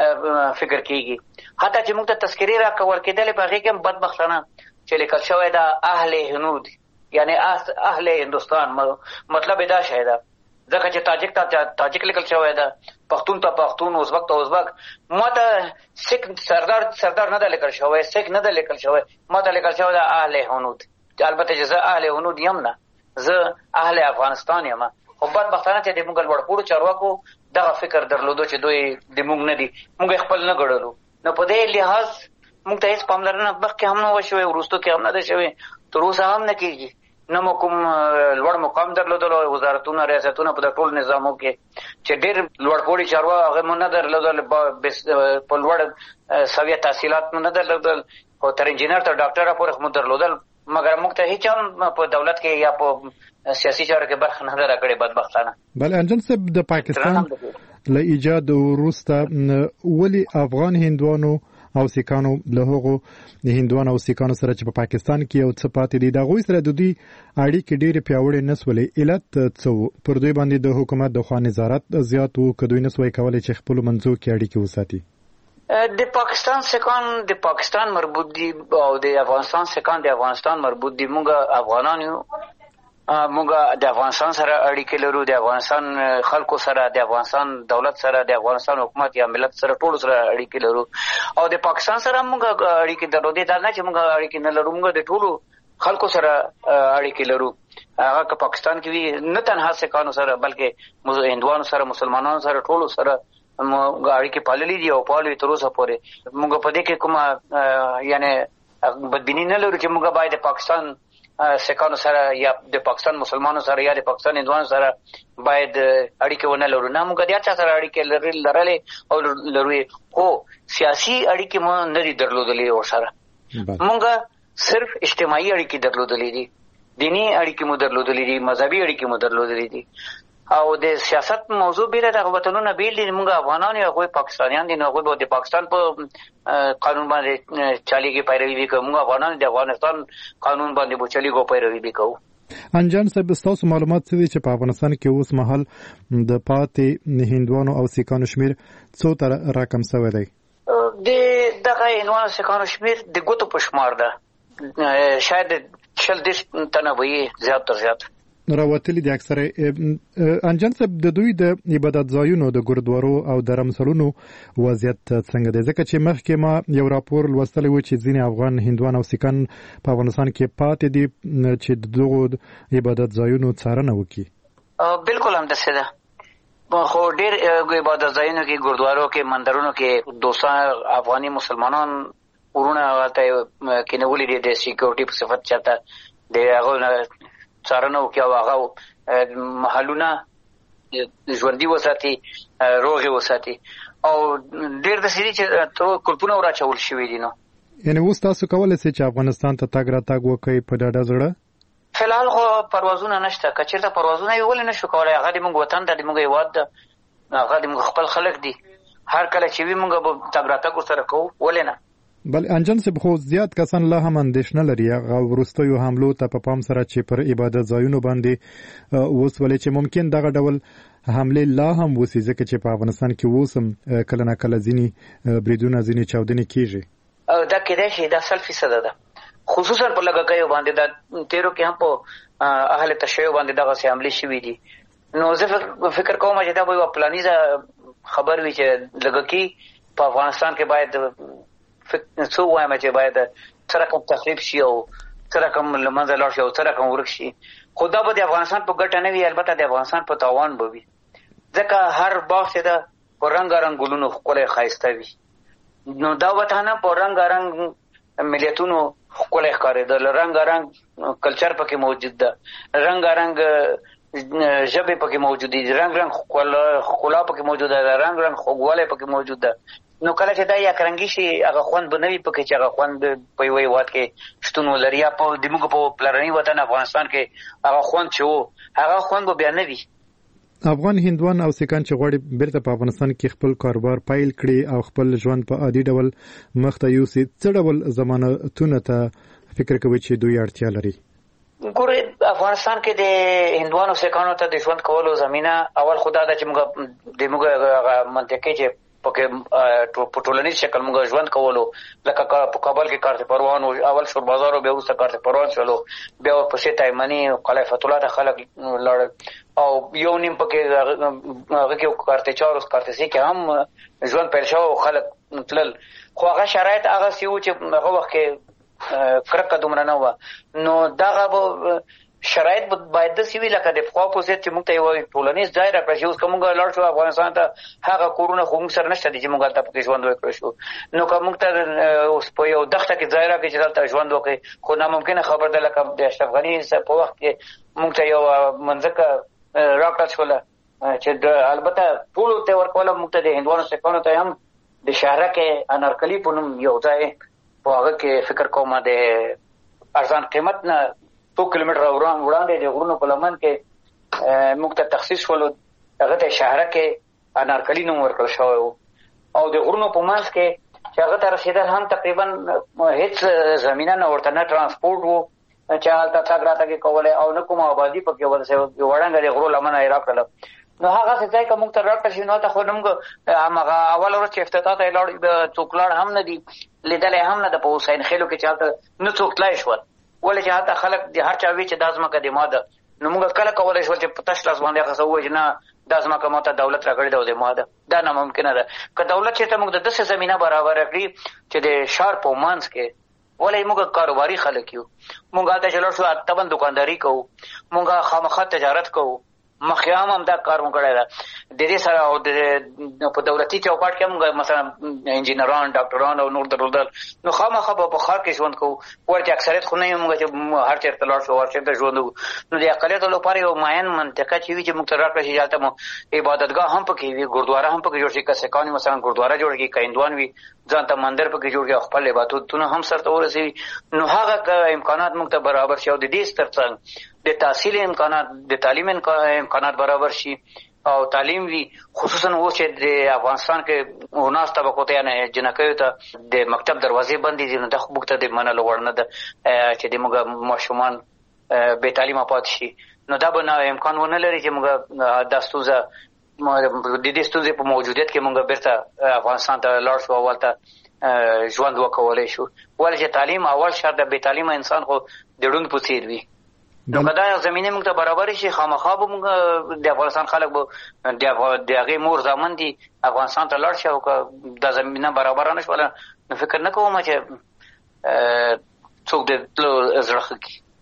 فکر کېږي. حتی چې موږ ته تذکرې راکول کېدلې په هغې کې هم بدبختانه چې لیکل شوی ده اهل هنود، یعنی اهل هندوستان، مطلب دا شی ده. ځکه چې تاجک ته تاجک لیکل شوی ده، پښتون ته پښتون، ازبک ته ازبک. ما ته سکھ سردار نه ده لیکل شوی، سکھ نه ده لیکل شوی، ما ته لیکل شوی ده اهل هنود. البته چې زه اهل هنود یم نه، زه اهل افغانستان یم. خو بدبختانه چې د موږ لوړپوړو چارواکو دغه فکر درلودو چې دوی د موږ نه دي، موږ خپل نه ګڼلو. نو په دې لحاظ موږ ته هېڅ پاملرنه مخکې هم نه وه شوې، وروستو کې هم نه ده شوې، تر اوسه هم نه کېږي. نه مو کوم لوړ مقام درلودلو، وزارتونه ریاستونه په د ټول نظامو کې چې ډېر لوړپوړي چارواکي هغه مو نه درلودل، په لوړ سویه تحصیلات مو نه درلودل، خو تر انجینر تر ډاکټره پورې مو درلودل، مګر موږ ته هېڅ هم په دولت کې یا په سیاسي چارو کې برخه نه ده راکړې بدبختانه. بله انجن صاحب، د پاکستان له ایجاد وروسته ولې افغان هندوانو او سیکانو له هغو د هندوانو او سیکانو سره چې په پاکستان کې یو څه پاتې دي د هغوی سره د دوی اړیکې ډېرې پیاوړې نه سولې؟ علت څه و؟ پر دوی باندې د حکومت د خوا نظارت زیات و که دوی نه سوی کولی چې خپلو منځو کې اړیکې وساتي؟ د پاکستان سیکان د پاکستان مربوط دي او د افغانستان سیکان د افغانستان مربوط دي. موږ افغانان یو، موږ د افغانستان سره اړیکې لرو، د افغانستان خلکو سره، د افغانستان دولت سره، د افغانستان حکومت یا ملت سره، ټولو سره اړیکې لرو. او د پاکستان سره موږ اړیکې درلودې، دا نه چې موږ اړیکې نه لرو، موږ د ټولو خلکو سره اړیکې لرو. هغه که پاکستان کې وي، نه تنها سیکانو سره بلکې هندوانو سره، مسلمانانو سره، ټولو سره موږ اړیکې پاللې دي او پالو تر اوسه پورې. موږ په دې کې کومه یعنی بدبیني نه لرو چې موږ باید د پاکستان سیکانو سره یا د پاکستان مسلمانانو سره یا د پاکستان هندوانو سره باید اړیکې ونه لرو. نه، موږ د هر چا سره اړیکې لرلې او لرو، خو سیاسي اړیکې مو نه دي درلودلې ورسره. موږ صرف اجتماعي اړیکې درلودلې دي، دینی اړیکې مو درلودلې دي، مذهبي اړیکې مو درلودلې دي. او د سیاست موضوع بیره دغه وطنونه بیل دي. موږ افغانان یو، هغوی پاکستانیان دي، نو هغوی به د پاکستان په قانون باندې چلیږي، پیروي به کوو. موږ افغانان د افغانستان قانون باندې به چلیږو، پیروي به کوو. انجان صاحب، ستاسو معلومات څه دي چې په افغانستان کې اوس مهال د پاتې هندوانو او سیکانو شمیر څو ته راکم شوی دی؟ د دغه هندوانو سیکانو شمیر د ګوتو په شمار ده، شاید 40 تنه وي، زیات تر زیات راوتلي دي اکثره. انجان صاحب، د دوی د عبادت ځایونو د ګردوارو او د رمسلونو وضعیت څنګه دی؟ ځکه چې مخکې ما یو راپور لوستلی و چې ځینې افغان هندوان او سیکان په افغانستان کې پاتې دي چې د دغو عبادت ځایونو څارنه وکړي. بالکل همداسې ده، خو ډېر عبادت ځایونو کې، ګردوارو کې، مندرونو کې دوستان افغاني مسلمانان ورونه ته کینولې دي د سکیورټي په صفت چاته د هغه څارنه وکړي او هغه محلونه ژوندي وساتي، روغ وساتي او ډېر د سړي چې ته کلپونه وراچول شوي دي. نو یعنی اوس تاسو کولی شئ چې افغانستان ته تګ راتګ وکړئ په ډاډه زړه؟ فلحال خو پروازونه نشته. که چېرته پروازونه یې ولې نشو کولی، هغه د موږ وطن ده، د موږ هېواد ده، هغه د موږ خپل خلک دي. هر کله چې وي موږ به تګ راتګ ورسره کوو، ولې نه؟ بل انجن صاحب، خو زیات کسان لا هم اندېښنه لري هغه وروستیو حملو ته په پام سره چې پر عبادت ځایونو باندې وسولې چې ممکن دغه ډول حملې لا هم وسي، ځکه چې په افغانستان کې اوس هم کله نه کله ځینې بریدونه، ځینې چاودنې کېږي. دا کېدای شي دا 100% ده، خصوصا په لږکیو باندې. دا تیرو کې هم په اهل تشیع باندې دغسې حملې شوي دي. نو زه فکر کوم چې دا به یوه پلانیزه خبر وي چې لږکي په افغانستان کې باید څه وایم چې باید څه رقم تخریب شي او څه رقم له منځه لاړ شي او څه رقم ورک شي. خو دا به د افغانستان په ګټه نه وي، البته د افغانستان په تاوان به وي، ځکه هر باغ چې ده په رنګارنګ ګلونو ښکلی ښایسته وي. نو دا وطن په رنګارنګ ملیتونو ښکلی ښکارېده، رنګارنګ کلچر پکې موجود ده، رنګارنګ ژبې پکې موجود دي، رنګ ښکلا پکې موجوده ده، رنګ خوږوالی پکې موجود ده. نو کله چې دا یکرنګي شي هغه خوند به نه وي پکې چې هغه خوند په یوه هېواد کې شتون ولري، یا په د موږ په پلرني وطن افغانستان کې هغه خوند چې و هغه خوند به بیا نه وي. افغان هندوان او سیکان چې غواړي بیرته په افغانستان کې خپل کاروبار پیل کړي او خپل ژوند په عادي ډول مخته یوسي، څه ډول ضمانتونو ته فکر کوي چې دوی اړتیا لري؟ ګورې افغانستان کې د هندوانو سیکانو ته د ژوند کولو زمینه اول خدا ده چې موږ د موږ منطقې چې په ټولنیز شکل موږ ژوند کولو، لکه په کابل کې کارت پروان اول شور بازار او بیا وروسته کارت پروان شولو، بیا ورپسې تایمني او قلعه فتح الله ته خلک لاړل او یو نیم پکې هغه کې کارت چار اوس کارت سي کې هم ژوند پیل شو او خلک تلل. خو هغه شرایط هغسې وو چې هغه وخت کې کرکه دومره نه وه. نو دغه شرایط باید داسې وي لکه د پخوا په ضد چې موږ ته یو ټولنیز ځای راکړی شي. اوس که موږ لاړ شو افغانستان ته هغه کورونه خو موږ سره نشته دي چې موږ هلته پکې ژوند وکړی شو. نو که موږ ته اوس په یو دښته کې ځای راکړي چې دلته ژوند وکړي، خو ناممکنه خبر ده. لکه د اشرف غني په وخت کې موږ ته یو منځکه راکړل شوله چې البته ټولو ته ورکوله، موږ ته د هندوانو سیکانو ته هم د شهرک انارکلي په نوم یو ځای په هغه کې فکر کوم د ارزان قیمت نه 2 کیلومتره وړاندې د غرونو په لمن کې موږ ته تخصیص شولو، هغه ته شهرک انارکلي نوم ورکړل شوی و. او د غرونو په منځ کې چې هغه ته رسېدل هم تقریبا هېڅ زمینه نه ورته، نه ټرانسپورټ و چې هلته تګ راتګ کولی او نه کومه آبادي پکې ورسې وړنګه د غرو لمنه یې راکړله. نو هغسې ځای که موږ ته راکړل شي نو هلته خو موږ همغه اول ورځ چې افتتاح ته یې لاړ څوک لاړ هم نه دي، لیدلی هم نه ده په حسین خیلو کې چې هلته نه څوک تللی شول، ولې چې هلته خلک د هر چا وي چې دا ځمکه د ما ده. نو موږ کله کولی شول چې په تش لاس باندې هغه څه ووایو چې نه دا ځمکه ما ته دولت راکړې ده او د ما ده، دا ناممکنه ده. که دولت چېرته موږ د داسې زمینه برابره کړي چې د ښار په منځ کې، ولې موږ کاروباري خلک یو، موږ هلته چې لاړ شو طبعا دکانداري کوو، موږ خامخا تجارت کوو، مخیام هم دا کار مو کړی ده. د دې سره او په دولتي چوکاټ کې هم مثلا انجینران، ډاکټران او نور درلودل، نو خامخا به په ښار کې ژوند کوو. ولې چې اکثریت خو نه یو موږ چې هر چېرته لاړ شو هر چېرته ژوند وکړو. نو د اقلیتو لپاره یو معین منطقه چې وي چې موږ ته راکړه شي، هلته مو عبادتګاه هم پکې وي، ګردواره هم پکې جوړ شي، که سیکان وي مثلا ګردواره جوړ کړي، که هندوان وي ځان ته مندر پکې جوړ کړي او خپل عبادتونه هم سرته ورسوي. نو هغه امکانات موږ ته برابر شي او د دې ترڅنګ د تحصیل امکانات، د تعلیم امکانات برابر شي او تعلیم وي. خصوصا و چې د افغانستان کې هناس طبقو ته یعنې جنکیو ته د مکتب دروازې بندې دي، نو دا خو موږ ته د منلو وړ نه ده چې د موږ ماشومان بې تعلیمه پاتې شي. نو دا به امکان ونه لري چې موږ دا ستونزه د دې ستونزې په موجودیت کې موږ بیرته افغانستان ته لاړ شو او هلته ژوند وکولی شو. ولې چې تعلیم اول شرط د بې تعلیمه انسان خو د ړوند په څېر وي. نو که دا زمینه موږ ته برابر شي، خامخا به موږ د افغانستان خلک به د هغې مور زامن دي افغانستان ته لاړ شي. او که دا زمینه برابره نه شوله نو فکر نه کوم چې څوک د تلو زړه ښه کړي.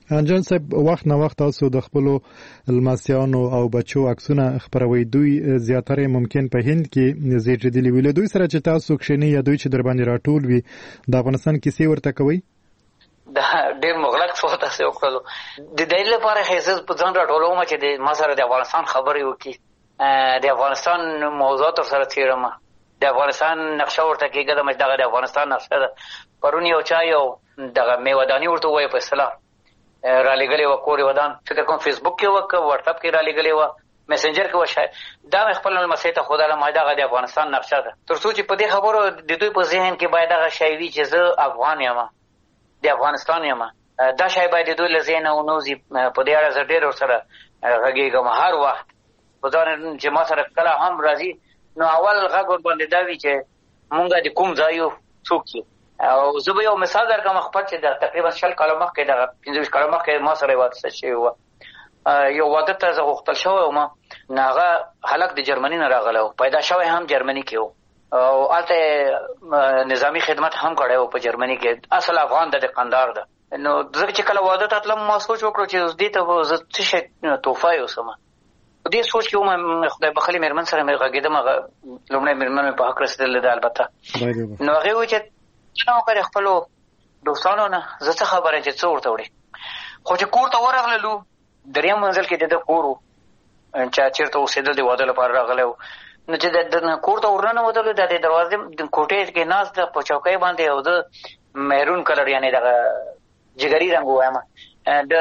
انجان صاحب وخت نه وخت تاسو د خپل لمسیانو او بچو عکسونه خبروي، دوی زیاتره ممکن په هند کې زیږیدلي وي. دوی سره چې تاسو کښینی یا دوی چې در باندې راټول وي د افغانستان کیسې ورته کوي؟ دا ډېر مغلق څه تاسو وکړو د دې لپاره هیڅ په ځان راټولوم چې د ما سره د افغانستان خبرې وکړي، د افغانستان موضوعات سره تیرم، د افغانستان نقشه ورته کېږي، دغه د افغانستان نقشه ده. پرون یو چا یو دغه میوه‌داني ورته وایي په اصطلاح را لګلې و، کور ودان فکر کوم فیسبوک کې وک، واتس اپ کې را لګلې و، میسنجر کې و، شاید دا مې خپل مسئله ته خدای ما دغه د افغانستان نقشه ده. تر څو چې په دې خبرو د دوی په ذهن کې باید هغه شی وي چې زه افغان یم، د افغانستان یم، دا شی باید د دوی له ذهنه ونوځي. په دې اړه زه ډېر ورسره غږېږم هر وخت، په ځان چې ما سره کله هم راځي نو اول غږ ورباندې دا وي چې مونږ د کوم ځای یو، څوک یو. او زه به یو مثال درکړم خپل چې د تقریبا 40 کاله مخکې دغه 25 کاله مخکې ما سره واده شوی و. یو واده ته زه غوښتل شوی وم، هغه هلک د جرمني نه راغلی و، پیدا شوی هم جرمني کې و او هلته نظامي خدمت هم کړی و په جرمني کې، اصل افغان د قندار ده. نو زه چې کله واده ته تلم ما سوچ وکړو چې دې ته زه څه شی تحفه یوسم. په دې سوچ کې وم خدای بخلي مېرمن سره مې غږېدم، هغه لومړی مېرمن مې په حق رسېدلې ده البته. نو هغې وویل چې نه وکړې خپلو دوستانو نه زه څه خبره چې څه ورته وړې. خو چې کور ته ورغللو درېیم منزل کې د ده کور و، چا چېرته اوسېدل د واده لپاره راغلی و. نو چې د کور ته ورننوتلو د دروازې د کوټې کې ناست ده په چوکۍ باندې، او د مهرون کلر یعنې دغه جګري رنګ ووایم، د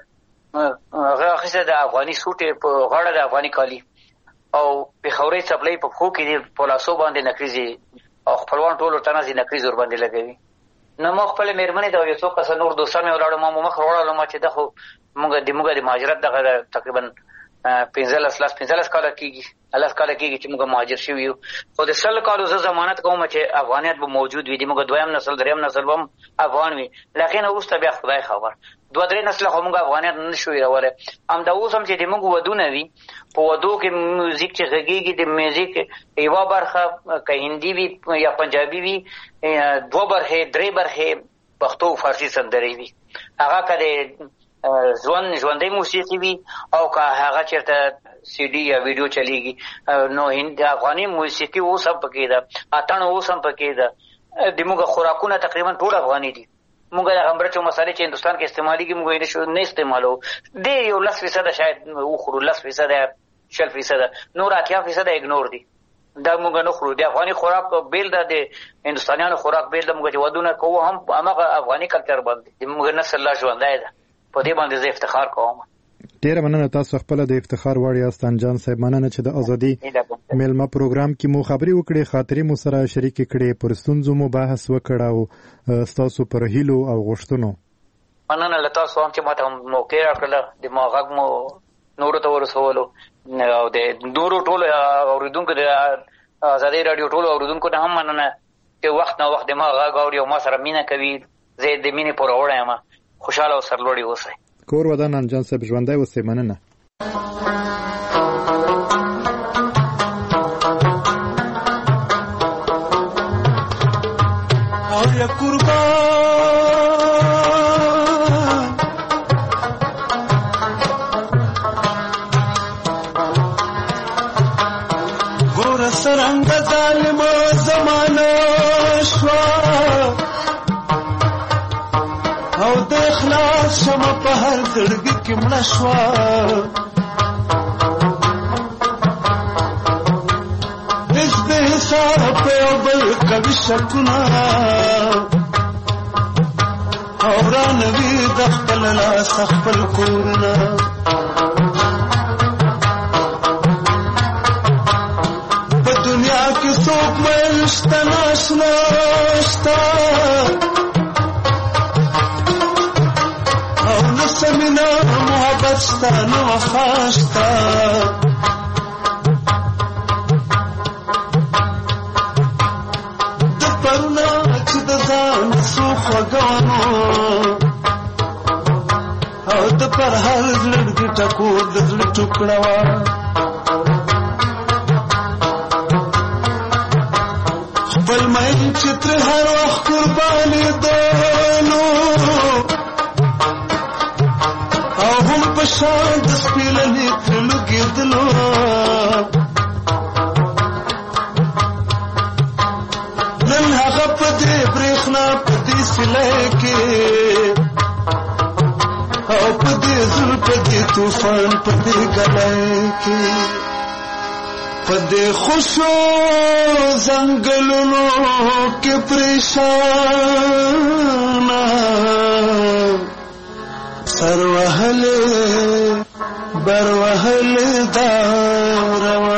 هغه اخیستی د افغاني سوټ یې په غاړه د افغاني کالي او پېښورۍ څپلۍ په پښو کې دي، په لاسو باندې نکریزې او خپلوان ټول ورته ناست دي نکریز ورباندې لګوي. نو ما خپلې مېرمنې ته یو څو کسه نور دوستان مې ولاړو، ما مخ وړلم چې دا خو موږ د مهاجرت دغه تقریبا 15 کاله کېږي چې موږ مهاجر شوي یو. خو د 100 کالو زه ضمانت کوم چې افغانیت به موجود وي، موږ دویم نسل دریم نسل به هم افغان وي. له هغې نه وروسته بیا خدای خبر 2-3 نسله خو موږ افغانیت نه شو هېرولی. همدا اوس هم چې د موږ ودونه وي، په ودو کې میوزیک چې غږېږي د میوزیک یوه برخه که هندي وي یا پنجابي وي، 2 برخې 3 برخې پښتو او فارسي سندرې وي. هغه که د ژوندۍ موسیقي وي او که هغه چېرته سی ډي یا ویډیو چلیږي. نو افغاني موسیقي اوس هم پکې ده، اتڼ اوس هم پکې ده. د موږ خوراکونه تقریبا ټول افغاني دي. موږ د مرچو مسالې چې هندوستان کې استعمالېږي موږ نه استعمالوو، ډېر یو 10% شاید وخورو، 10% 20%، نور 80% اګنور دي. دا موږ نه خورو. د افغاني خوراک بیل ده، د هندوستانیانو خوراک بیل ده. موږ چې ودونه کوو هم هماغه افغاني کلچر باندې موږ نسل لا ژوندی ده. په دې باندې زه افتخار کوم. ډېره مننه، تاسو خپله د افتخار وړ یاست انجان صاحب. مننه چې د ازادي میلمه پروګرام کې مو خبرې وکړې، خاطرې مو سره شریکې کړې، پر ستونزو مو بحث وکړ او ستاسو پر هیلو او غوښتنو. مننه له تاسو هم چې ما ته موقع راکړله، د ما غږ مو نورو ته ورسولو او د نورو ټولو اورېدونکو د ازادۍ راډیو ټولو اورېدونکو ته هم مننه چې وخت نه وخت د ما غږ اوري او ما سره مینه کوي. زه د مینې پوروړی یم. خوشحاله او سرلوړي اوسئ. کور ودان انجان صاحب، ژوندی اوسئ. مننه. یا قربان ګور سرنګ ظالم زمانه شوا او د اخلاص شمه په هر زړګي کې مړه شوه. هیڅ بې حساب یو بل کوي شکونه او رانوي د خپل لاس خپل کورونه. په دنیا کې څوک میل شته ناشنا شته سمینا محبت ستا نو وفا شتا. د پرونا چې د ځان څو خوږوانو او د پر هر زړګي ټکور د زړه ټوکړه وه. خپل مین چې تر هر وخت قربانې دونو پشان د سپیلنې تر لګېدلو نن هغه په دې برېښنا په دې سیلۍ کې او په دې زړه په دې طوفان په دې ګلۍ کې په دې خوشو ځنګلونو کې پریشانه سر وهلې بر وهلې دا روانه